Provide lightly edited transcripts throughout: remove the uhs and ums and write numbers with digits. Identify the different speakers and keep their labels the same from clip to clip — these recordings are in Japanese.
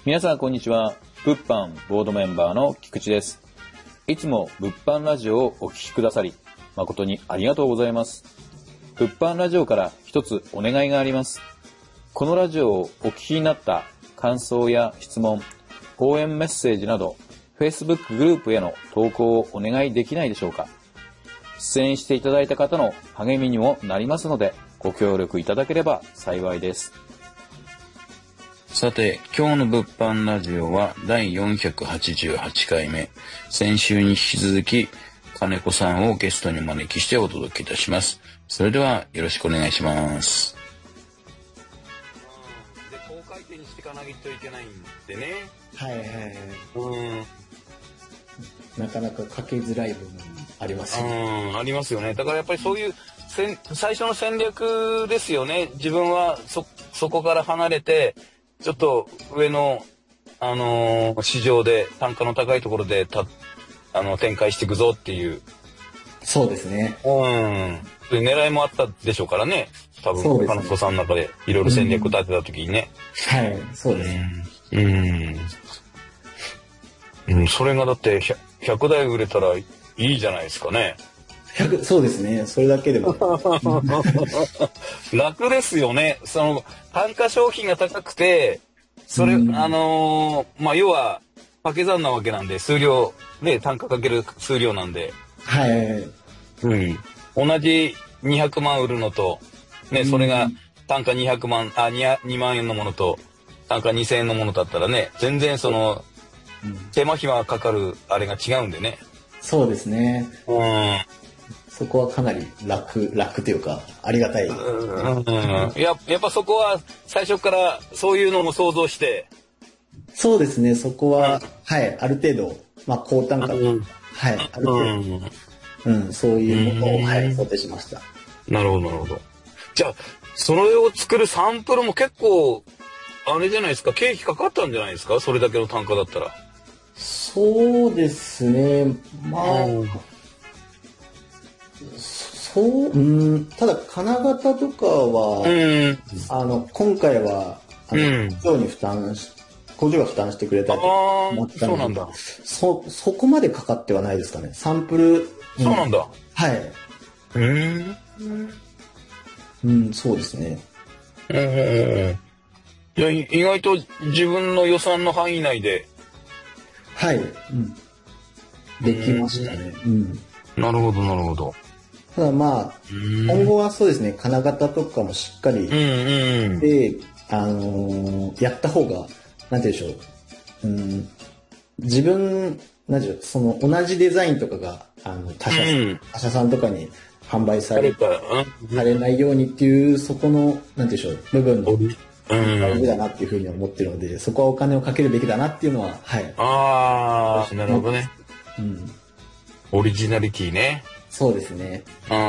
Speaker 1: 皆さんこんにちは。物販ボードメンバーの菊池です。いつも物販ラジオをお聞きくださり誠にありがとうございます。物販ラジオから一つお願いがあります。このラジオをお聞きになった感想や質問、応援メッセージなど Facebook グループへの投稿をお願いできないでしょうか。出演していただいた方の励みにもなりますのでご協力いただければ幸いです。
Speaker 2: さて、今日の物販ラジオは第488回目。先週に引き続き、金子さんをゲストにお招きしてお届けいたします。それではよろしくお願いします。で、高回転にしていかないといけないんでね。
Speaker 3: はいはいはい。なかなかかけづらい部分ありますよね。
Speaker 2: ありますよね。だからやっぱりそういう最初の戦略ですよね。自分はそこから離れて、ちょっと上の、市場で単価の高いところで展開していくぞっていう。
Speaker 3: そうですね。
Speaker 2: 狙いもあったでしょうからね。多分、金子さんの中でいろいろ戦略立てた時にね。
Speaker 3: はい、そうです
Speaker 2: ね。それがだって100台売れたらいいじゃないですかね。
Speaker 3: そうですね。それだけでも
Speaker 2: 楽ですよね。その単価商品が高くて、それ要は掛け算なわけなんで、数量ね、単価かける数量なんで、
Speaker 3: はい、
Speaker 2: 同じ200万売るのとね、それが単価200万2万円のものと単価2000円のものだったらね、全然その手間暇かかるあれが違うんでね。
Speaker 3: そうですね。そこはかなり楽というかありがたい。
Speaker 2: やっぱそこは最初からそういうのも想像して。
Speaker 3: そうですね。そこは、はい、ある程度高単価、はい、ある程度、そういうものを想定しました。
Speaker 2: なるほど。じゃあそれを作るサンプルも結構あれじゃないですか。経費かかったんじゃないですか。それだけの単価だったら。
Speaker 3: そうですね。ただ金型とかは、今回は工場が負担してくれたりと思ったので、
Speaker 2: そうなんだ。
Speaker 3: そこまでかかってはないですかね。サンプル。
Speaker 2: そうなんだ。
Speaker 3: はい。そうですね。
Speaker 2: いや、意外と自分の予算の範囲内で。
Speaker 3: はい。できましたね。
Speaker 2: なるほど。
Speaker 3: ただ今後はそうですね、金型とかもしっかりで、やった方が、なんて言うんでしょう。自分、なんていうその同じデザインとかが、他社さんとかに販売されないようにっていう、そこの、なんて言うんでしょう、部分の、だなっていうふうに思ってるので、そこはお金をかけるべきだなっていうのは、はい。
Speaker 2: なるほどね。オリジナリティね。
Speaker 3: そうですね。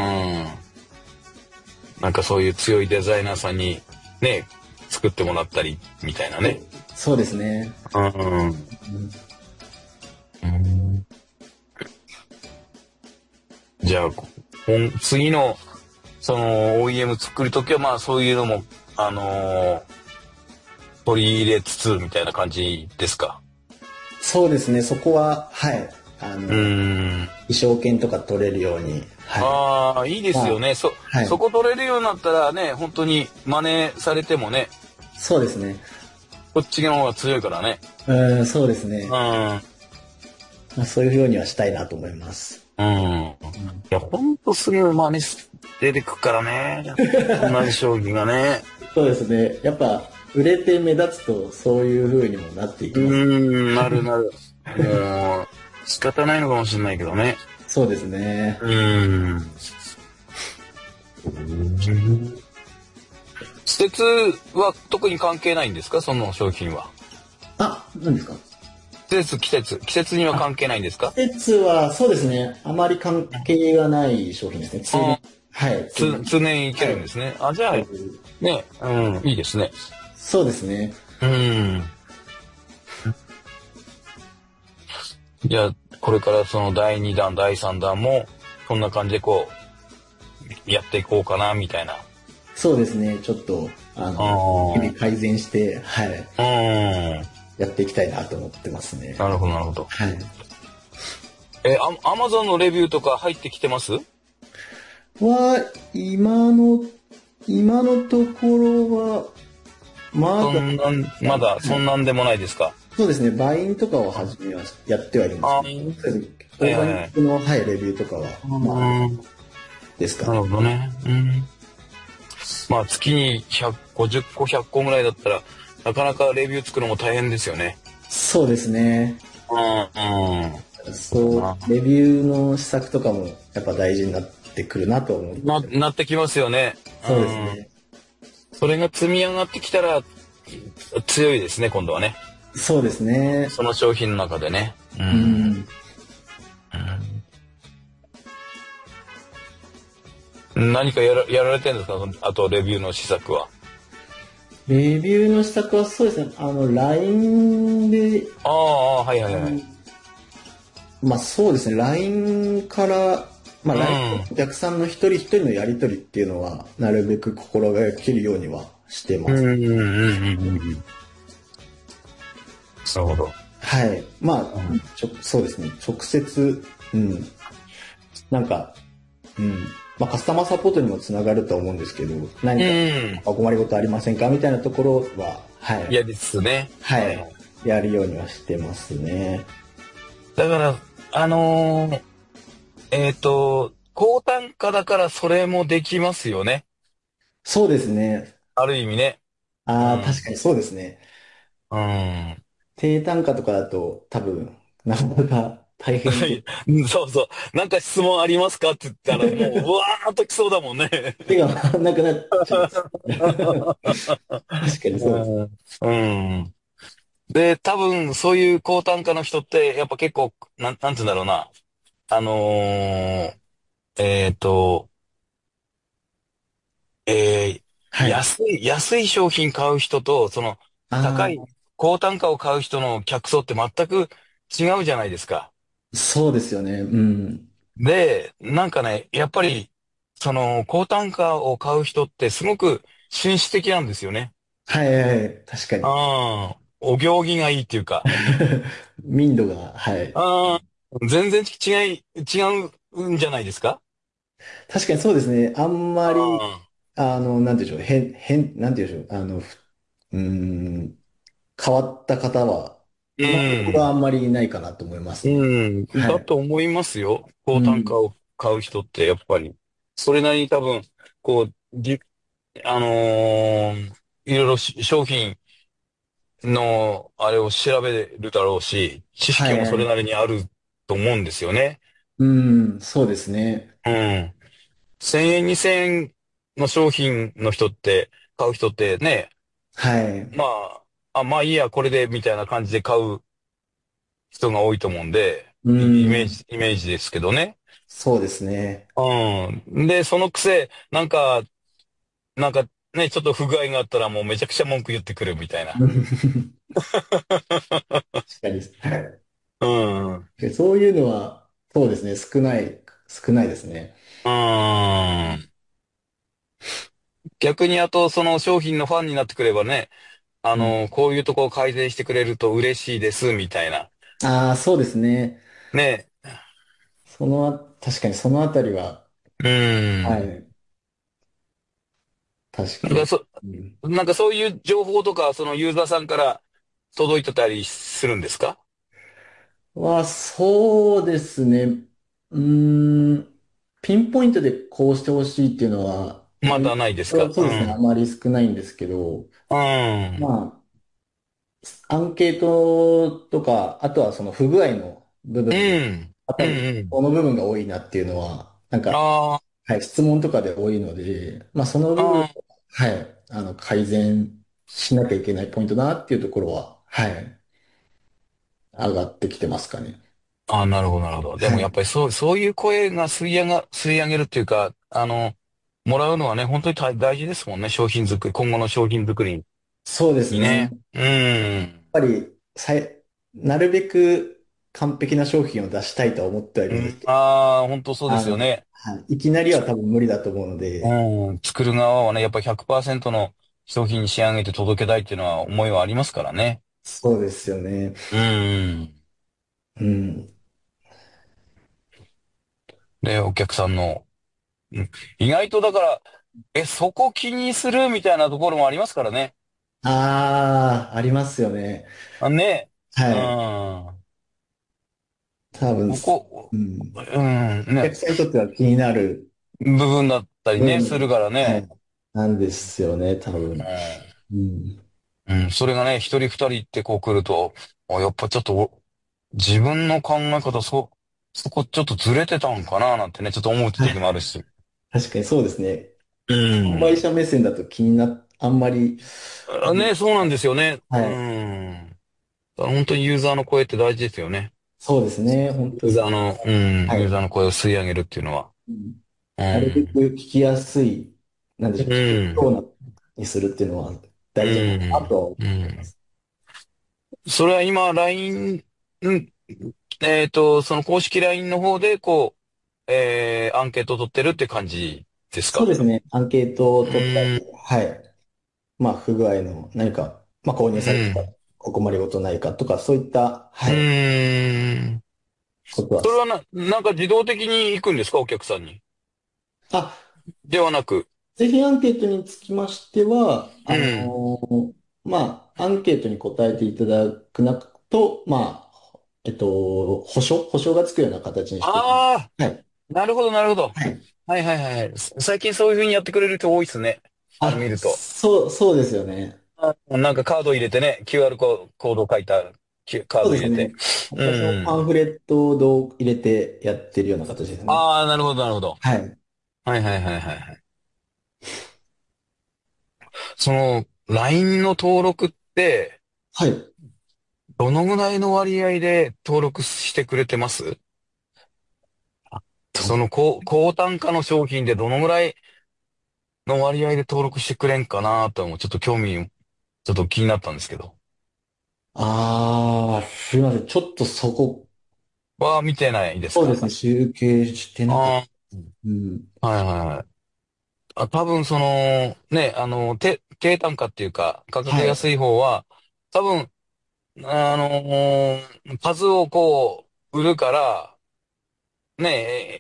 Speaker 2: なんかそういう強いデザイナーさんにね、作ってもらったりみたいなね。
Speaker 3: そうですね。
Speaker 2: じゃあ次のその OEM 作るときはそういうのも取り入れつつみたいな感じですか。
Speaker 3: そうですね。そこははい。衣装券とか取れるように。
Speaker 2: いいですよね。そこ取れるようになったらね、本当に真似されてもね。
Speaker 3: そうですね。
Speaker 2: こっちの方が強いからね。
Speaker 3: そうですね。そういうようにはしたいなと思います。
Speaker 2: いや、本当すぐ真似出てくからね。同じ将棋がね。
Speaker 3: そうですね。やっぱ売れて目立つとそういう風にもなっていきます。
Speaker 2: なる。もう仕方ないのかもしれないけどね。
Speaker 3: そうですね。
Speaker 2: 季節は特に関係ないんですか、その商品は。
Speaker 3: 何ですか。
Speaker 2: 季節には関係ないんですか。
Speaker 3: 季節はそうですね。あまり関係がない商品ですね。はい。
Speaker 2: 常にいけるんですね。じゃあね、いいですね。
Speaker 3: そうですね。
Speaker 2: じゃあこれからその第2弾第3弾もこんな感じでこうやっていこうかなみたいな。
Speaker 3: そうですね。ちょっと日々改善して、はい。 やっていきたいなと思ってますね。
Speaker 2: なるほど、なるほど。
Speaker 3: はい。
Speaker 2: アマゾンのレビューとか入ってきてます？
Speaker 3: は、今のところは、まだ、
Speaker 2: まだ、そんなんでもないですか？
Speaker 3: そうですね、バインとかを始めはやってはいるんですけど、そうですね、オーガニックの、はい、レビューとかは、まあ、ですかね。
Speaker 2: なるほどね。まあ、月に150個、100個ぐらいだったら、なかなかレビュー作るのも大変ですよね。
Speaker 3: そうですね。そう、レビューの施策とかもやっぱ大事になってくるなと思う。
Speaker 2: なってきますよね。
Speaker 3: そうですね。
Speaker 2: それが積み上がってきたら強いですね、今度はね。
Speaker 3: そうですね。
Speaker 2: その商品の中でね。何かやられてるんですか？あとレビューの施策は。
Speaker 3: レビューの施策はそうですね。LINE で。
Speaker 2: はいはいはい。
Speaker 3: まあそうですね。LINE から、まあ LINE のお客さんの一人一人のやり取りっていうのは、なるべく心がけるようにはしてます。
Speaker 2: なるほど。
Speaker 3: はい。まあ、そうですね。直接、なんか、まあカスタマーサポートにもつながると思うんですけど、何かお困りごとありませんかみたいなところは、はい。
Speaker 2: やりつつね。
Speaker 3: はい。やるようにはしてますね。
Speaker 2: だから、高単価だからそれもできますよね。
Speaker 3: そうですね。
Speaker 2: ある意味ね。
Speaker 3: 確かにそうですね。低単価とかだと多分、なかなか大変で。
Speaker 2: そうそう。なんか質問ありますかって言ったら、もう、うわーっと来そうだもんね。
Speaker 3: 手が回らなくなっちゃいます。確かにそうです。
Speaker 2: で、多分、そういう高単価の人って、やっぱ結構、なんて言うんだろうな。あのーえっと、
Speaker 3: はい。
Speaker 2: 安い商品買う人と、高い
Speaker 3: あ
Speaker 2: 高単価を買う人の客層って全く違うじゃないですか。
Speaker 3: そうですよね。うん。
Speaker 2: で、なんかね、やっぱり、高単価を買う人ってすごく紳士的なんですよね。
Speaker 3: はいはいはい。確かに。
Speaker 2: お行儀がいいっていうか。
Speaker 3: 民度が、はい。
Speaker 2: 全然違うんじゃないですか？
Speaker 3: 確かにそうですね。あんまり、
Speaker 2: あ
Speaker 3: なんていうんでしょう。なんていうんでしょう。うーん、変わった方は、
Speaker 2: う
Speaker 3: まあ、僕はあ
Speaker 2: ん。
Speaker 3: んまりいないかなと思いますね。は
Speaker 2: だ
Speaker 3: い。
Speaker 2: と思いますよ。高単価
Speaker 3: うん。
Speaker 2: を買う人ってやっぱり。それなりに多分、こう、あのーいろいろ商品のあれを調べるだろうし、知識もそれな
Speaker 3: はい。
Speaker 2: りにあると思うんですよね。
Speaker 3: うん、そうですね。
Speaker 2: うん。1000円、2000円の商品の人って、買う人ってね、
Speaker 3: はい。
Speaker 2: ままあいいや、これで、みたいな感じで買う人が多いと思うんで、
Speaker 3: うん、
Speaker 2: イメージですけどね。
Speaker 3: そうですね。
Speaker 2: で、そのくせ、なんかね、ちょっと不具合があったらもうめちゃくちゃ文句言ってくるみたいな。
Speaker 3: 確かに。は
Speaker 2: うん。う
Speaker 3: い。そういうのは、そうですね。少ないですね。
Speaker 2: ん。逆にあと、その商品のファンになってくればね、
Speaker 3: うん、
Speaker 2: こういうとこを改善してくれると嬉しいです、みたいな。
Speaker 3: ああ、そうですね。
Speaker 2: ね。
Speaker 3: 確かにそのあたりは、
Speaker 2: うん。
Speaker 3: はい。確かに。
Speaker 2: なんか
Speaker 3: うん、
Speaker 2: なんかそういう情報とか、そのユーザーさんから届いてたりするんですか？
Speaker 3: そうですね。うーん。ピンポイントでこうしてほしいっていうのは、
Speaker 2: まだないですか？
Speaker 3: そうですね。あまり少ないんですけど、
Speaker 2: うん。
Speaker 3: まあ、アンケートとか、あとはその不具合の部
Speaker 2: う
Speaker 3: 分、
Speaker 2: ん。うんうん。
Speaker 3: この部分が多いなっていうのは、なんか、
Speaker 2: あ
Speaker 3: はい、質問とかで多いので、まあ、その部分、
Speaker 2: あ、
Speaker 3: はい、改善しなきゃいけないポイントだなっていうところは、はい、上がってきてますかね。
Speaker 2: なるほど、なるほど。で
Speaker 3: はい。
Speaker 2: もやっぱりそういう声が吸い上げるっていうか、もらうのはね、本当に大事ですもんね。今後の商品作り
Speaker 3: そうですね。やっ
Speaker 2: にね。うん。
Speaker 3: ぱり、なるべく完璧な商品を出したいとは思ってはいるんですけど、
Speaker 2: 本当そうで
Speaker 3: はい、
Speaker 2: すよね。
Speaker 3: いきなりは多分無理だと思うので、
Speaker 2: 作る側はね、やっぱり100%の商品に仕上げて届けたいっていうのは思いはありますからね。
Speaker 3: そうですよね。
Speaker 2: うん。
Speaker 3: うん。
Speaker 2: で、お客さんの、うん、意外とだから、そこ気にするみたいなところもありますからね。
Speaker 3: ああ、ありますよね。
Speaker 2: あ、ね。う
Speaker 3: はい。
Speaker 2: ん。
Speaker 3: 多分、
Speaker 2: ここ、
Speaker 3: うん。
Speaker 2: うん、ね。
Speaker 3: お客さんにとっては気になる
Speaker 2: 部分だったりね、する
Speaker 3: 分、
Speaker 2: からね。
Speaker 3: はい。なんですよね、多
Speaker 2: う
Speaker 3: 分。うん。
Speaker 2: ん。うん。それがね、一人二人ってこう来ると、やっぱちょっと自分の考え方、そこちょっとずれてたんかななんてね、ちょっと思う
Speaker 3: はい。
Speaker 2: 時もあるし。
Speaker 3: 確かにそうですね。
Speaker 2: うん。
Speaker 3: 販売者目線だとあんまり、うん、
Speaker 2: ね、そうなんですよね。う
Speaker 3: はい。
Speaker 2: ん。だから本当にユーザーの声って大事ですよね。
Speaker 3: そうですね。本当そ
Speaker 2: ユーザーの、うん、
Speaker 3: はい。
Speaker 2: ユーザーの声を吸い上げるっていうのは。
Speaker 3: うん、
Speaker 2: う
Speaker 3: なるべ
Speaker 2: ん。
Speaker 3: く聞きやすい、なんでしょう、
Speaker 2: う
Speaker 3: 聞ける
Speaker 2: ん。
Speaker 3: ようなにするっていうのは
Speaker 2: う
Speaker 3: 大事なのかな
Speaker 2: ん。
Speaker 3: とは思
Speaker 2: うん。
Speaker 3: います。
Speaker 2: それは今、LINE、うん、その公式 LINE の方で、こう、アンケートを取ってるって感じですか？
Speaker 3: そうですね。アンケートを
Speaker 2: う
Speaker 3: 取ったり、
Speaker 2: ん。
Speaker 3: はい。まあ、不具合の何か、まあ、購入
Speaker 2: う
Speaker 3: された
Speaker 2: ん。
Speaker 3: お困りごとないかとか、そういった、
Speaker 2: う
Speaker 3: はい、
Speaker 2: ん。
Speaker 3: ことは。
Speaker 2: それはなんか自動的に行くんですかお客さんに？
Speaker 3: あ、
Speaker 2: ではなく。
Speaker 3: 製品アンケートにつきましては、
Speaker 2: うん。
Speaker 3: まあ、アンケートに答えていただくなと、まあ、保証がつくような形にして、
Speaker 2: あ
Speaker 3: はい。
Speaker 2: あ、なるほど、なるほど。
Speaker 3: はい。
Speaker 2: はいはいはい。最近そういう風にやってくれる人多いっすね。見
Speaker 3: あ、
Speaker 2: ると。
Speaker 3: そうですよね。
Speaker 2: なんかカード入れてね、QR コードを書いたカー
Speaker 3: そうですね。
Speaker 2: ド入れて。う
Speaker 3: 私もパン
Speaker 2: ん。
Speaker 3: フレットを入れてやってるような形ですね。
Speaker 2: ああ、なるほど、なるほど。
Speaker 3: はい。
Speaker 2: はいはいはいはいはい。その、LINE の登録って、
Speaker 3: はい。
Speaker 2: どのぐらいの割合で登録してくれてます？そ
Speaker 3: と、
Speaker 2: の高単価の商品でどのぐらいの割合で登録してくれんかなとちょっと興味、ちょっと気になったんですけど。
Speaker 3: すいません。ちょっとそこ、
Speaker 2: は見てないですか？
Speaker 3: そうですね。集計してなかった。
Speaker 2: あ
Speaker 3: うん。
Speaker 2: あ、はいはいはい。多分その、ね、低単価っていうか、価格
Speaker 3: はい。
Speaker 2: 安い方は、多分、数をこう、売るから、ね、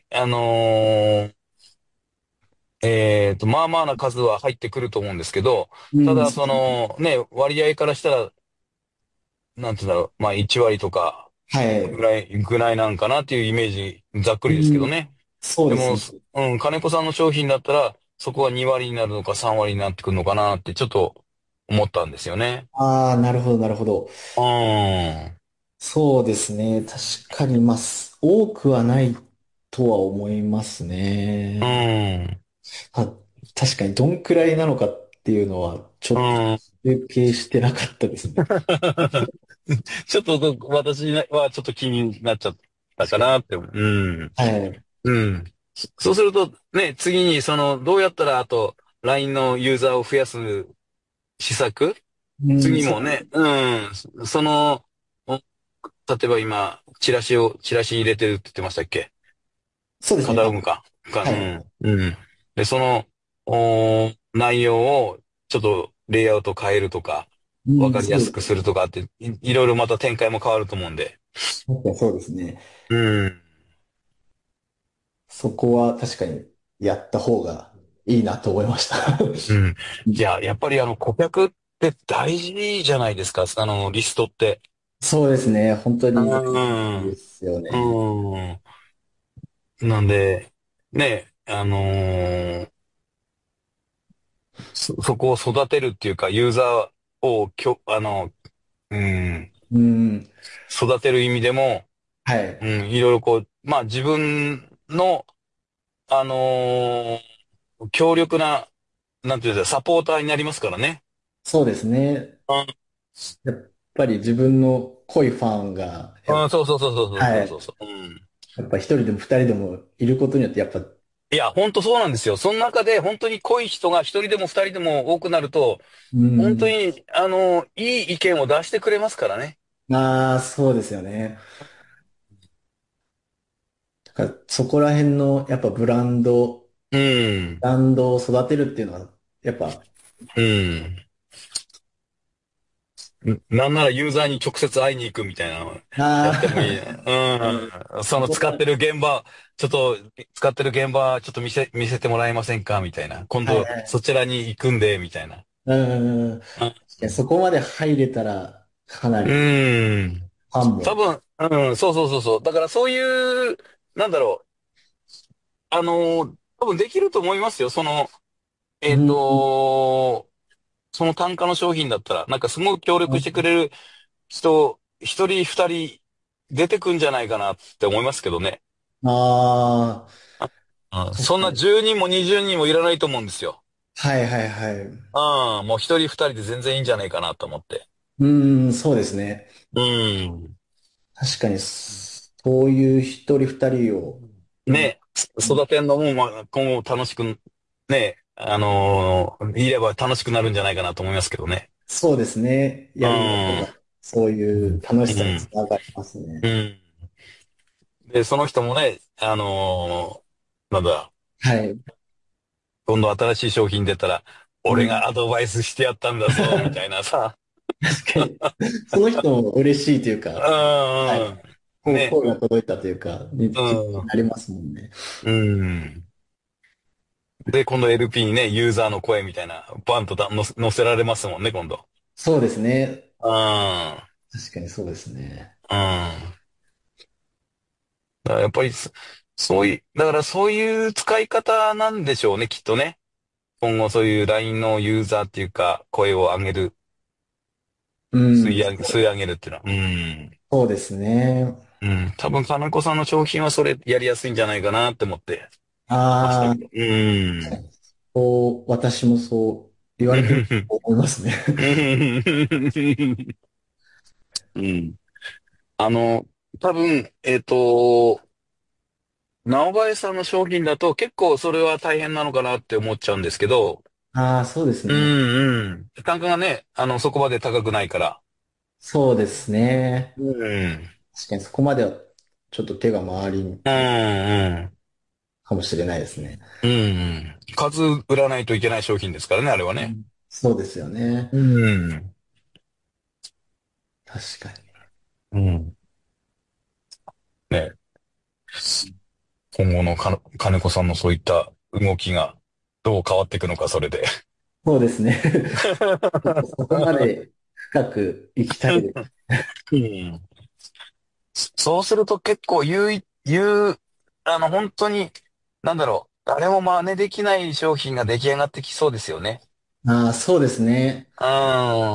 Speaker 2: まあまあな数は入ってくると思うんですけど、
Speaker 3: うん。
Speaker 2: ただその、ね、割合からしたら、なんて言うんだろう、まあ1割とか、
Speaker 3: はい。
Speaker 2: ぐらいなんかなっていうイメージ、ざっく
Speaker 3: う
Speaker 2: りですけど
Speaker 3: ん。
Speaker 2: ね。でも、
Speaker 3: そうですね。
Speaker 2: うん、金子さんの商品だったら、そこは2割になるのか3割になってくるのかなってちょっと思ったんですよね。
Speaker 3: ああ、なるほど、なるほど。
Speaker 2: うーん。
Speaker 3: そうですね。確かに、まあ、多くはないとは思います
Speaker 2: う
Speaker 3: ね。
Speaker 2: ーん。
Speaker 3: あ、確かに、どんくらいなのかっていうのは、ちょっと
Speaker 2: うん。
Speaker 3: 集計してなかったですね。
Speaker 2: ちょっと私はちょっと気になっちゃった
Speaker 3: 確かに。
Speaker 2: かなって。うん。
Speaker 3: はい。
Speaker 2: うん。そうすると、ね、次に、どうやったら、あと、LINE のユーザーを増やす施策
Speaker 3: うん、
Speaker 2: 次もね、うん。お例えば今、チラシ入れてるって言ってましたっけ？
Speaker 3: そうですね。
Speaker 2: カタログか。う
Speaker 3: はい。
Speaker 2: ん。うん。で、内容を、ちょっと、レイアウト変えるとか、わ
Speaker 3: うん、
Speaker 2: かりやすくす
Speaker 3: そうですね。
Speaker 2: るとかって、いろいろまた展開も変わると思うんで。
Speaker 3: 確かにそうですね。
Speaker 2: うん。
Speaker 3: そこは確かにやった方がいいなと思いました。
Speaker 2: うん。いや、やっぱり顧客って大事じゃないですか。リストって。
Speaker 3: そうですね。本当
Speaker 2: う
Speaker 3: に大事で
Speaker 2: ん。
Speaker 3: すよね。
Speaker 2: うん。なんで、ね、そこを育てるっていうか、ユーザーをうん、
Speaker 3: うん。
Speaker 2: 育てる意味でも、
Speaker 3: はい。
Speaker 2: うん、いろいろこう、まあ自分の、あの強力な、なんていうんですか、サポーターになりますからね。
Speaker 3: そうですね。やっぱり自分の濃いファンが、
Speaker 2: うん、そうそうそうそう
Speaker 3: はい。
Speaker 2: そうそうそう。うん。
Speaker 3: やっぱ一人でも二人でもいることによって、やっぱ、
Speaker 2: いや、本当そうなんですよ。その中で本当に濃い人が一人でも二人でも多くなると、
Speaker 3: うん。
Speaker 2: 本当に、いい意見を出してくれますからね。
Speaker 3: ああ、そうですよね。だからそこら辺の、やっぱ
Speaker 2: うん。
Speaker 3: ブランドを育てるっていうのは、やっぱ、
Speaker 2: うん。 なんならユーザーに直接会いに行くみたいなのやってもいい。
Speaker 3: あ
Speaker 2: うん。その
Speaker 3: そこは、
Speaker 2: ちょっと、使ってる現場、ちょっと見せてもらえませんかみたいな。今度、
Speaker 3: はいはい。
Speaker 2: そちらに行くんで、みたいな。
Speaker 3: うん。確
Speaker 2: うん。
Speaker 3: かにそこまで入れたら、かな
Speaker 2: う
Speaker 3: り
Speaker 2: ん。
Speaker 3: ファンも。
Speaker 2: 多分、うん、そうそうそうそう。だからそういう、なんだろう、多分できると思いますよ。えっ
Speaker 3: うん。
Speaker 2: と、その単価の商品だったら、なんかすごく協力してくれる人、一人二人出てくんじゃないかなって思いますけどね。
Speaker 3: ああ
Speaker 2: うん、
Speaker 3: ー、確かに。
Speaker 2: そんな10人も20人もいらないと思うんですよ。
Speaker 3: はいはいはい。
Speaker 2: うん、もう一人二人で全然いいんじゃないかなと思って。
Speaker 3: うん、そうですね。
Speaker 2: うん。
Speaker 3: 確かに、そういう一人二人を、うん、
Speaker 2: ね、育てんのも、まあ、今後楽しく、ね、いれば楽しくなるんじゃないかなと思いますけどね。
Speaker 3: そうですね。
Speaker 2: う
Speaker 3: やりなが
Speaker 2: ん。
Speaker 3: ら、そういう楽しさにつ
Speaker 2: うん。
Speaker 3: ながりますね。
Speaker 2: うん。で、その人もね、なんだ、
Speaker 3: はい。
Speaker 2: 今度新しい商品出たら、俺
Speaker 3: うん。
Speaker 2: がアドバイスしてやったんだぞ、みたいなさ。
Speaker 3: 確かに。その人も嬉しいという
Speaker 2: う
Speaker 3: か、はい。
Speaker 2: ん、うん。ね。
Speaker 3: 声が届いたというか、
Speaker 2: う
Speaker 3: 気持ちに
Speaker 2: ん。
Speaker 3: なりますもんね。
Speaker 2: うん。で、今度 LP にね、ユーザーの声みたいな、バンと載せられますもんね、今度。
Speaker 3: そうですね。
Speaker 2: うん。
Speaker 3: 確かにそうですね。
Speaker 2: うん。だからやっぱりだからそういう使い方なんでしょうね、きっとね。今後そういう LINE のユーザーっていうか、声を上げる、
Speaker 3: うん。
Speaker 2: 吸い上げるっていうのは。うん。
Speaker 3: そうですね。
Speaker 2: うん。多分、金子さんの商品はそれやりやすいんじゃないかなって思ってました
Speaker 3: ああ、
Speaker 2: けど。うん。
Speaker 3: 私もそう言われてると思いますね。
Speaker 2: うん。あの、多分、直林さんの商品だと結構それは大変なのかなって思っちゃうんですけど、
Speaker 3: ああ、そうです
Speaker 2: う
Speaker 3: ね。
Speaker 2: んうん。単価がね、そこまで高くないから。
Speaker 3: そうですね。
Speaker 2: うん。
Speaker 3: 確かにそこまではちょっと手が回りん
Speaker 2: うんうん。
Speaker 3: かもしれないですね。
Speaker 2: うんうん。数売らないといけない商品ですからね、あれはね。
Speaker 3: うん。そうですよね。
Speaker 2: うん。
Speaker 3: 確かに。
Speaker 2: うん。ね。今後の金子さんのそういった動きがどう変わっていくのか、それで。
Speaker 3: そうですね。そこまで深く行きたいです。
Speaker 2: うん。そうすると結構本当に、なんだろう、誰も真似できない商品が出来上がってきそうですよね。
Speaker 3: ああ、そうですね。
Speaker 2: うん、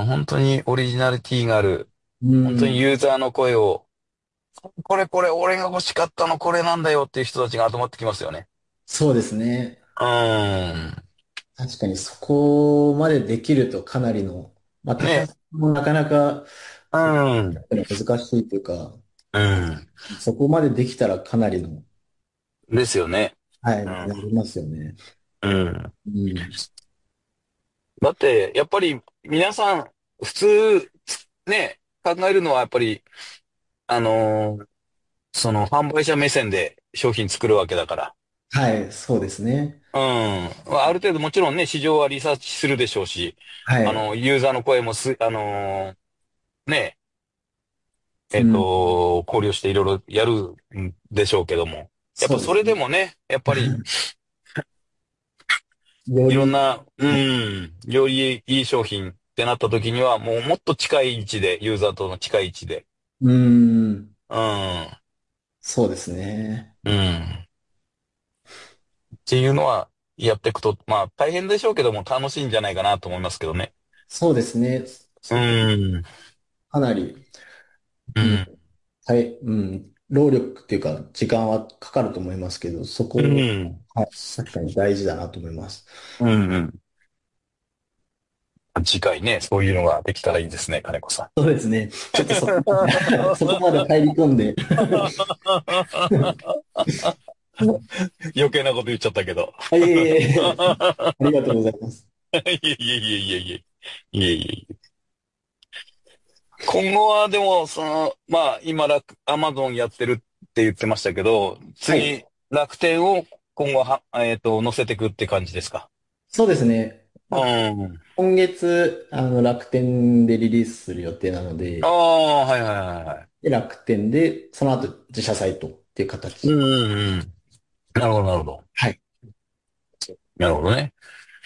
Speaker 2: 本当にオリジナリティがある。
Speaker 3: う
Speaker 2: 本当に
Speaker 3: ん。
Speaker 2: ユーザーの声を、これ、俺が欲しかったのこれなんだよっていう人たちが集まってきますよね。
Speaker 3: そうですね。
Speaker 2: うん。
Speaker 3: 確かにそこまでできるとかなりの、まあ、高
Speaker 2: ね。
Speaker 3: さもなかなか
Speaker 2: うん。
Speaker 3: 難しいというか、
Speaker 2: うん。
Speaker 3: そこまでできたらかなりの、
Speaker 2: ですよね。
Speaker 3: はい、
Speaker 2: うん。
Speaker 3: なりますよね。
Speaker 2: うん。
Speaker 3: うん。
Speaker 2: だって、やっぱり皆さん、普通、ね、考えるのはやっぱり、あのーその販売者目線で商品作るわけだから。
Speaker 3: はい、そうですね。
Speaker 2: うん。まあある程度もちろんね、市場はリサーチするでしょうし、
Speaker 3: はい。
Speaker 2: ユーザーの声もね、
Speaker 3: うん。
Speaker 2: 考慮していろいろやるんでしょうけども。やっぱそれで
Speaker 3: そうですね。
Speaker 2: もね、やっぱりいろん
Speaker 3: より、
Speaker 2: な、よりいい商品ってなった時には、もうもっと近い位置で、ユーザーとの近い位置で、
Speaker 3: うん、
Speaker 2: うん、
Speaker 3: そうですね。
Speaker 2: うん。っていうのはやっていくと、まあ大変でしょうけども楽しいんじゃないかなと思いますけどね。
Speaker 3: そうですね。
Speaker 2: う
Speaker 3: そこ、
Speaker 2: ん、
Speaker 3: かなり、うん、
Speaker 2: うん、
Speaker 3: うん、労力っていうか、時間はかかると思いますけど、そ
Speaker 2: う
Speaker 3: こ、
Speaker 2: ん、
Speaker 3: はい、確かに大事だなと思います。
Speaker 2: うん、うん。次回ね、そういうのができたらいいですね、金子さ
Speaker 3: そうですね。ちょっとそこまで、そこまで
Speaker 2: ん。
Speaker 3: 入り込んで。
Speaker 2: 余計なこと言っちゃったけど。
Speaker 3: いえいえいえ、ありがとうございます。
Speaker 2: いえいえいえいえいえ。いえいえいえ。今後はでも、まあ、今アマゾンやってるって言ってましたけど、
Speaker 3: はい。
Speaker 2: 次、楽天を今後は、載せていくって感じですか？
Speaker 3: そうですね。
Speaker 2: うん。
Speaker 3: 今月、楽天でリリースする予定なの
Speaker 2: あ
Speaker 3: で、
Speaker 2: あ、はいはいはいはい。
Speaker 3: で楽天で、その後自社サイトっていう形。
Speaker 2: うんうんうん。なるほど、なるほど。
Speaker 3: はい。
Speaker 2: なるほどね。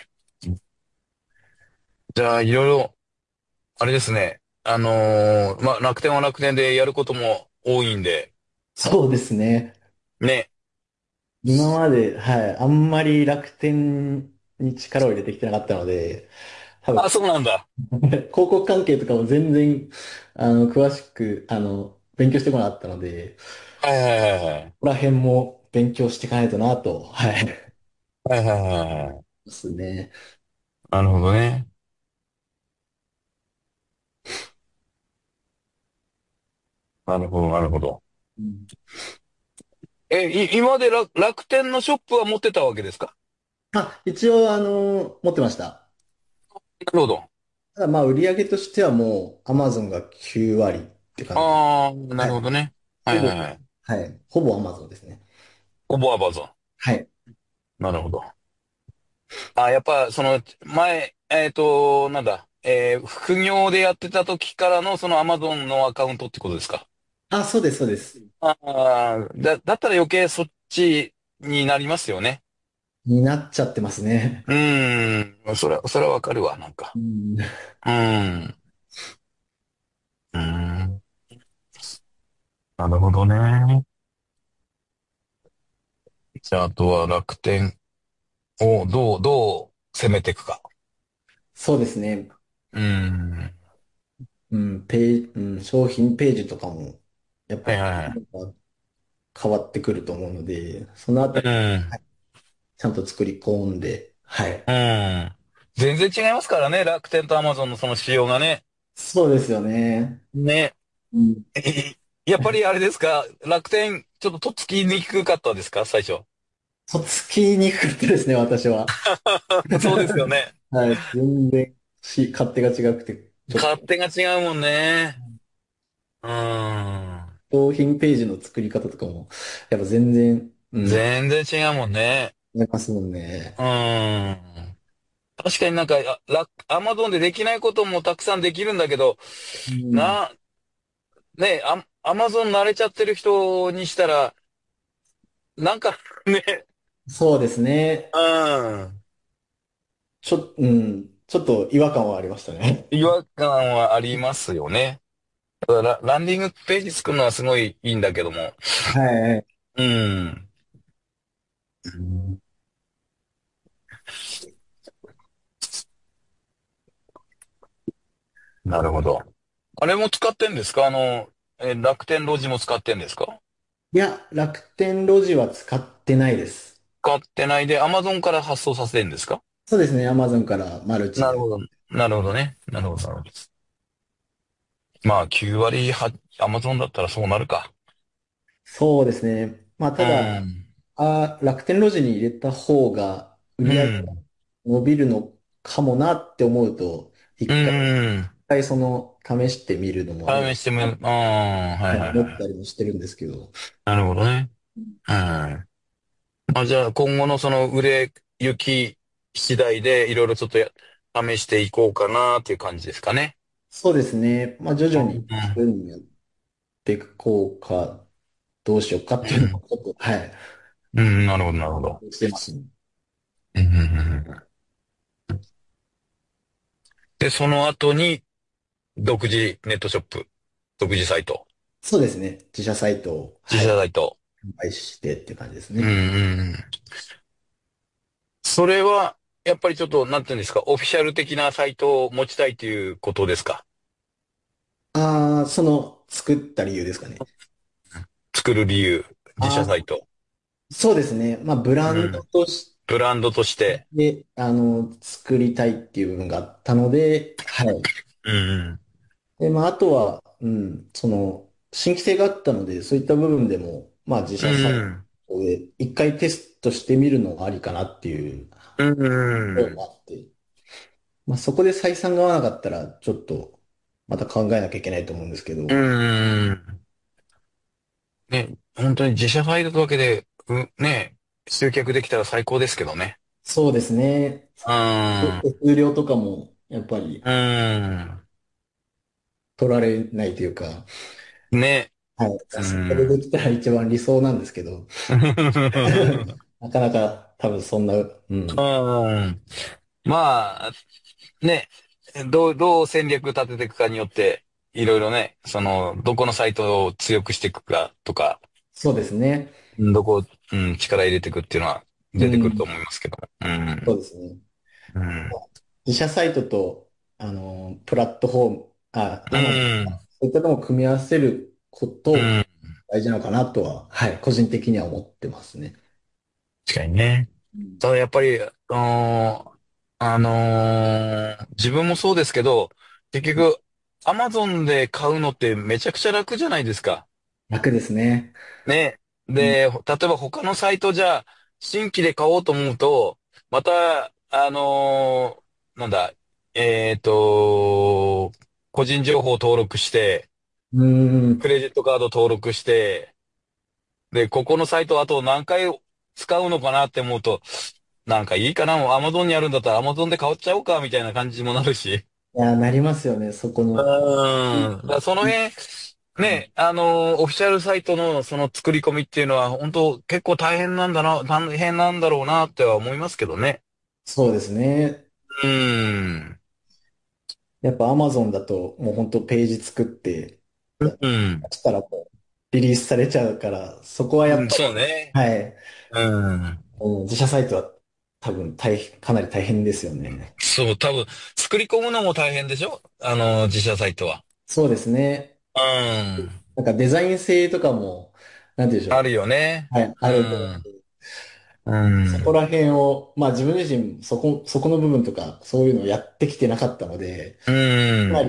Speaker 2: じゃあ、いろいろ、あれですね。まあ、楽天は楽天でやることも多いんで、
Speaker 3: そうですね。
Speaker 2: ね。
Speaker 3: 今まで、はい、あんまり楽天に力を入れてきてなかったので、多分、
Speaker 2: あ、そうなんだ。
Speaker 3: 広告関係とかも全然、詳しく、勉強してこなかったので、
Speaker 2: はいはいはいはい。
Speaker 3: ここら辺も勉強していかないとなと、はい。
Speaker 2: はいはいはいはい。
Speaker 3: ですね。
Speaker 2: なるほどね。なるほど、なるほど。
Speaker 3: うん。
Speaker 2: 今まで楽天のショップは持ってたわけですか？
Speaker 3: 一応、持ってました。
Speaker 2: なるほど。
Speaker 3: ただまあ、売上としてはもう、Amazon が9割って感じで。
Speaker 2: ああ、な
Speaker 3: はい。
Speaker 2: るほどね。はい
Speaker 3: ほぼ、
Speaker 2: はいはい。
Speaker 3: はい。ほぼ Amazon ですね。
Speaker 2: オボアバゾン。
Speaker 3: はい。
Speaker 2: なるほど。あ、やっぱ、前、なんだ、副業でやってた時からのそのアマゾンのアカウントってことですか？
Speaker 3: そうです、そうです。
Speaker 2: ああ、だったら余計そっちになりますよね。
Speaker 3: になっちゃってますね。
Speaker 2: うーん、それはわかるわ、なんか。
Speaker 3: うん。
Speaker 2: うーん、うーん、なるほどね。じゃあ、あとは楽天をどう攻めていくか。
Speaker 3: そうですね。
Speaker 2: うーん、
Speaker 3: うん、商品ページとかも、やっぱ、
Speaker 2: はいはいはい。
Speaker 3: 変わってくると思うので、そのあ
Speaker 2: う
Speaker 3: たり、
Speaker 2: ん、
Speaker 3: ちゃんと作り込んで、はい。
Speaker 2: うん。全然違いますからね、楽天とアマゾンのその仕様がね。
Speaker 3: そうですよね。
Speaker 2: ね。
Speaker 3: うん。
Speaker 2: やっぱりあれですか、楽天、ちょっととっつきにくかったですか、最初。
Speaker 3: とっつきにくかったですね、私は。
Speaker 2: そうですよね。
Speaker 3: はい。全然勝手が違くて、ちょっと、
Speaker 2: 勝手が違うもんね。うん。
Speaker 3: 商品ページの作り方とかも、やっぱ全然、うん、
Speaker 2: 全然違うもんね。
Speaker 3: 違いますもんね。
Speaker 2: うん。確かになんか、アマゾンでできないこともたくさんできるんだけど、
Speaker 3: うん。
Speaker 2: な、ね、アマゾン慣れちゃってる人にしたら、なんかね、
Speaker 3: そうですね。
Speaker 2: うん。
Speaker 3: ちょっと違和感はありましたね。
Speaker 2: 違和感はありますよね。ランディングページ作るのはすごいいいんだけども。
Speaker 3: はい。
Speaker 2: うん。うんなるほど。あれも使ってんですか？楽天ロジも使ってんですか？
Speaker 3: いや、楽天路地は使ってないです。
Speaker 2: 使ってないで、アマゾンから発送させるんですか？
Speaker 3: そうですね。Amazon からマルチで。
Speaker 2: なるほど。なるほどね。なるほど、なるほど。まあ、9割アマゾンだったらそうなるか。
Speaker 3: そうですね。まあ、
Speaker 2: う
Speaker 3: ただ、
Speaker 2: ん。
Speaker 3: 楽天路地に入れた方が売
Speaker 2: う
Speaker 3: り上げが
Speaker 2: ん。
Speaker 3: 伸びるのかもなって思うと、
Speaker 2: う
Speaker 3: 一
Speaker 2: ん。
Speaker 3: 回試してみるのもありなの
Speaker 2: 試してみる。
Speaker 3: かなと
Speaker 2: ああ、はいはいはい。
Speaker 3: 思ったりもしてるんですけど。
Speaker 2: なるほどね。はい。まあ、じゃあ、今後のその売れ行き次第でいろいろちょっと試していこうかなっていう感じですかね。
Speaker 3: そうですね。まあ、徐
Speaker 2: う
Speaker 3: 々に
Speaker 2: ん。
Speaker 3: そういうふうにやっていこうか、どうしようかっていうの
Speaker 2: うん。
Speaker 3: もちょっと、はい、
Speaker 2: うん、なるほど、なるほど。
Speaker 3: してますね。
Speaker 2: うんうんうんうんで、その後に独自ネットショップ、独自サイト、
Speaker 3: そうですね。自社サイトを、
Speaker 2: 自
Speaker 3: はい、
Speaker 2: 社サイト。
Speaker 3: 販売してっていう感じです
Speaker 2: うん
Speaker 3: ね。
Speaker 2: うんうん。それは、やっぱりちょっと、なんていうんですか、オフィシャル的なサイトを持ちたいということですか？
Speaker 3: 作った理由ですかね。
Speaker 2: 作る理由、自社
Speaker 3: あ
Speaker 2: サイト。
Speaker 3: そうですね。まあ、ブランド
Speaker 2: うん。
Speaker 3: とし
Speaker 2: ブランドとして。
Speaker 3: て、作りたいっていう部分があったので、はい。
Speaker 2: うん
Speaker 3: で、まあ、あとは、新規性があったので、そういった部分でも、まあ、自
Speaker 2: う
Speaker 3: 社サイ
Speaker 2: ん。
Speaker 3: トで一回テストしてみるのがありかなっていう
Speaker 2: うん。
Speaker 3: ところ
Speaker 2: うん。
Speaker 3: もあって、まあ、そこで採算が合わなかったら、ちょっと、また考えなきゃいけないと思うんですけど、
Speaker 2: うん。ね、本当に自社サイトだけで、ね、集客できたら最高ですけどね。
Speaker 3: そうですね。
Speaker 2: うん。
Speaker 3: 手数料とかも、やっぱり
Speaker 2: うん。
Speaker 3: 取られないというか、
Speaker 2: ね。
Speaker 3: はい。
Speaker 2: う
Speaker 3: そこでで
Speaker 2: ん。
Speaker 3: きたら一番理想なんですけど、なかなか多分そんな、うん。
Speaker 2: うん。まあ、ね。どう戦略立てていくかによって、いろいろね、どこのサイトを強くしていくかとか、
Speaker 3: そうですね。
Speaker 2: どこ、力入れていくっていうのは出てくると
Speaker 3: うん。
Speaker 2: 思いますけど。うん。
Speaker 3: そうですね。
Speaker 2: うん。
Speaker 3: 自社サイトと、プラットフォーム、
Speaker 2: う
Speaker 3: アマゾン、
Speaker 2: ん。
Speaker 3: そういったのを組み合わせること
Speaker 2: うん。
Speaker 3: 大事なのかなとは、はい、個人的には思ってますね。
Speaker 2: 確かにね。
Speaker 3: うん。
Speaker 2: ただやっぱり、自分もそうですけど、結局、アマゾンで買うのってめちゃくちゃ楽じゃないですか。
Speaker 3: 楽ですね。
Speaker 2: ね。
Speaker 3: うん。
Speaker 2: で、例えば他のサイトじゃ、新規で買おうと思うと、また、なんだ、えっと、個人情報登録して、
Speaker 3: うん。
Speaker 2: クレジットカード登録して、で、ここのサイトあと何回使うのかなって思うと、なんかいいかな、もうアマゾンにあるんだったらアマゾンで買っちゃおうか、みたいな感じもなるし。
Speaker 3: いや、なりますよね、そこ
Speaker 2: う
Speaker 3: の。
Speaker 2: ーん。だからその辺、
Speaker 3: うん。
Speaker 2: ね、オフィシャルサイトのその作り込みっていうのは、本当結構大変なんだな、大変なんだろうなっては思いますけどね。
Speaker 3: そうですね。
Speaker 2: うーん。
Speaker 3: やっぱ Amazon だともう本当ページ作って
Speaker 2: う
Speaker 3: やっ
Speaker 2: ん。
Speaker 3: したらこうリリースされちゃうから、そこはや
Speaker 2: うん、
Speaker 3: っぱり、
Speaker 2: そうね。
Speaker 3: はい、
Speaker 2: うん。
Speaker 3: 自社サイトは多分かなり大変ですよね。
Speaker 2: そう、多分、作り込むのも大変でしょ自社サイトは。
Speaker 3: そうですね。
Speaker 2: うん。
Speaker 3: なんかデザイン性とかも、なんて言うんでしょ
Speaker 2: あるよね。
Speaker 3: う。はい、
Speaker 2: う
Speaker 3: あるんで、
Speaker 2: ん。うん。
Speaker 3: そこら辺を、まあ自分自身そこの部分とかそういうのをやってきてなかったので、
Speaker 2: うん。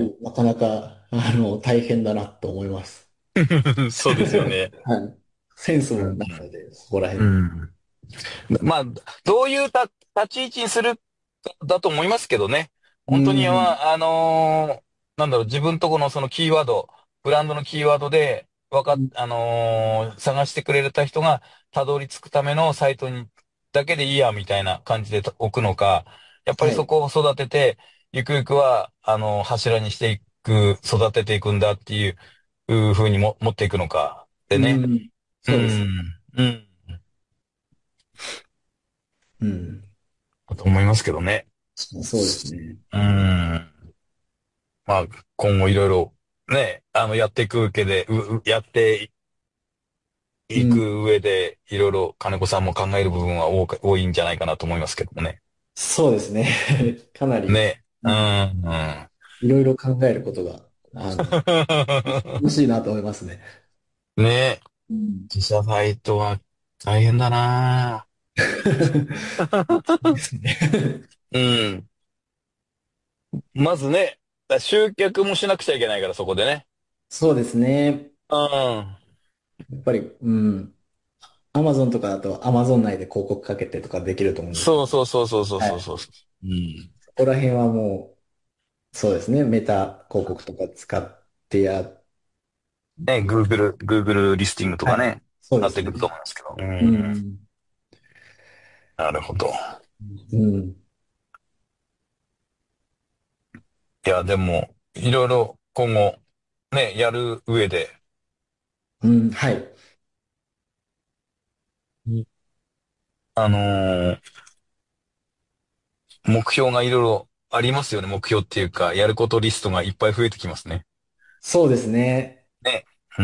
Speaker 3: かなりなかなか、大変だなと思います。
Speaker 2: そうですよね。
Speaker 3: はい。センスも
Speaker 2: うん。
Speaker 3: ないので、そこら
Speaker 2: う
Speaker 3: 辺。
Speaker 2: ん。まあ、どういう立ち位置にするかだと思いますけどね。
Speaker 3: う
Speaker 2: 本当に
Speaker 3: ん。
Speaker 2: は、なんだろう、自分とこのそのキーワード、ブランドのキーワードで、探してくれた人がたどり着くためのサイトに、だけでいいや、みたいな感じで置くのか、やっぱり
Speaker 3: はい。
Speaker 2: そこを育てて、ゆくゆくは、柱にしていく、育てていくんだっていう風に持っていくのか。で
Speaker 3: う
Speaker 2: ね。
Speaker 3: ん。
Speaker 2: う
Speaker 3: そうです。
Speaker 2: ん。うん。
Speaker 3: うん。
Speaker 2: だと思いますけどね。
Speaker 3: そうですね。
Speaker 2: うん。まあ、今後いろいろね、やっていく上で、やってい
Speaker 3: うん。
Speaker 2: く上で、いろいろ金子さんも考える部分は多いんじゃないかなと思いますけどもね。
Speaker 3: そうですね。かなり、
Speaker 2: ね。うん、
Speaker 3: うん、
Speaker 2: うん。
Speaker 3: いろいろ考えることが、楽しいなと思いますね。
Speaker 2: ね。
Speaker 3: うん。
Speaker 2: 自社サイトは大変だな。
Speaker 3: ですね。
Speaker 2: うん。まずね、集客もしなくちゃいけないから、そこでね。
Speaker 3: そうですね。
Speaker 2: うん。
Speaker 3: やっぱり、うん。アマゾンとかだとアマゾン内で広告かけてとかできると思うんですけど、
Speaker 2: そうそうそうそうそう
Speaker 3: はい。
Speaker 2: そうそう。うん。
Speaker 3: そこら辺はもう、そうですね。メタ広告とか使って
Speaker 2: ね、Google リスティングと
Speaker 3: はい。
Speaker 2: かね、
Speaker 3: そうですね。
Speaker 2: なってくると思うんですけど。う
Speaker 3: う
Speaker 2: ん。
Speaker 3: ん。
Speaker 2: なるほど。
Speaker 3: うん。
Speaker 2: いや、でも、いろいろ今後、ね、やる上で、
Speaker 3: うん。はい。
Speaker 2: うんあのー目標がいろいろありますよね。目標っていうか、やることリストがいっぱい増えてきますね。
Speaker 3: そうですね。
Speaker 2: ね。うん。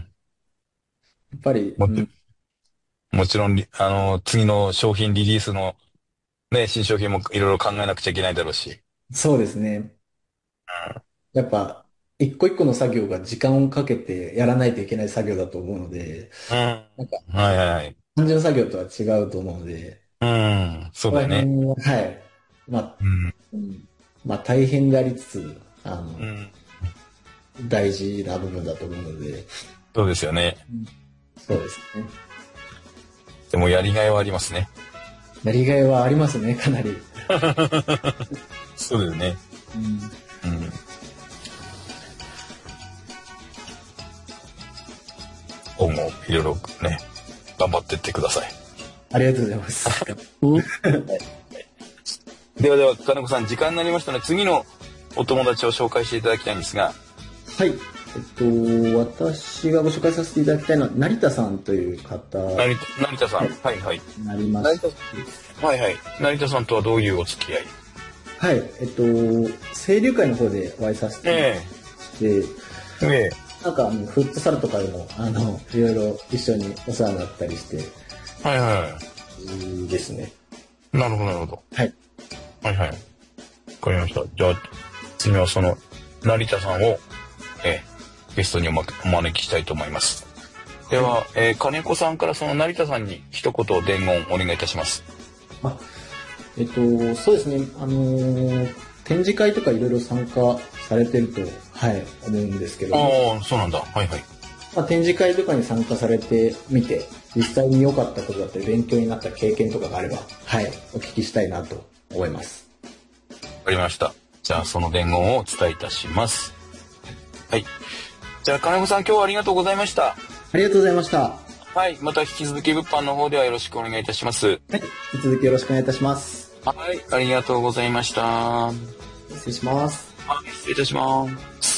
Speaker 3: やっぱり、
Speaker 2: もち、
Speaker 3: うん。
Speaker 2: もちろん次の商品リリースのね、新商品もいろいろ考えなくちゃいけないだろうし。
Speaker 3: そうですね。やっぱ、一個一個の作業が時間をかけてやらないといけない作業だと思うので、
Speaker 2: うん。は
Speaker 3: なんか、
Speaker 2: いはいはい。
Speaker 3: 単純作業とは違うと思うので、
Speaker 2: うん。そう
Speaker 3: ここら
Speaker 2: だよね。
Speaker 3: 辺は、はい。まあ、
Speaker 2: うん。
Speaker 3: うん、まあ、大変でありつつ、
Speaker 2: うん。
Speaker 3: 大事な部分だと思うので、
Speaker 2: そうですよね。
Speaker 3: うん。そうですね。
Speaker 2: でもやりがいはありますね。
Speaker 3: やりがいはありますね、かなり。
Speaker 2: そうですね。
Speaker 3: うん。
Speaker 2: うん。今後、いろいろね、頑張ってってください。
Speaker 3: ありがとうございます。
Speaker 2: では、金子さん、時間になりましたので、次のお友達を紹介していただきたいんですが。
Speaker 3: はい。私がご紹介させていただきたいのは、成田さんという方。
Speaker 2: 成田さん。はいはい。
Speaker 3: なりまし
Speaker 2: はいはい。成田さんとはどういうお付き合い？
Speaker 3: はい。清流会の方でお会いさせていただいて、なんか、フットサルとかでも、いろいろ一緒にお世話になったりして。
Speaker 2: はいはい。
Speaker 3: いいですね。
Speaker 2: なるほど、なるほど。
Speaker 3: はい。
Speaker 2: はいはい。わかりました。じゃあ、次はその、成田さんを、ゲストにお招きしたいと思います。では、金子さんからその成田さんに一言伝言お願いいたします。
Speaker 3: そうですね。展示会とかいろいろ参加されてると、はい、思うんですけども。
Speaker 2: ああ、そうなんだ。はいはい。
Speaker 3: 展示会とかに参加されてみて、実際に良かったことだったり、勉強になった経験とかがあれば、はい、お聞きしたいなと思います。
Speaker 2: わかりました。じゃあ、その伝言をお伝えいたします。はい。じゃあ、金子さん、今日はありがとうございました。
Speaker 3: ありがとうございました。
Speaker 2: はい。また引き続き物販の方ではよろしくお願いいたします。はい。
Speaker 3: 引き続きよろしくお願いいたします。
Speaker 2: はい。ありがとうございました。
Speaker 3: 失礼します。
Speaker 2: はい。失礼いたします。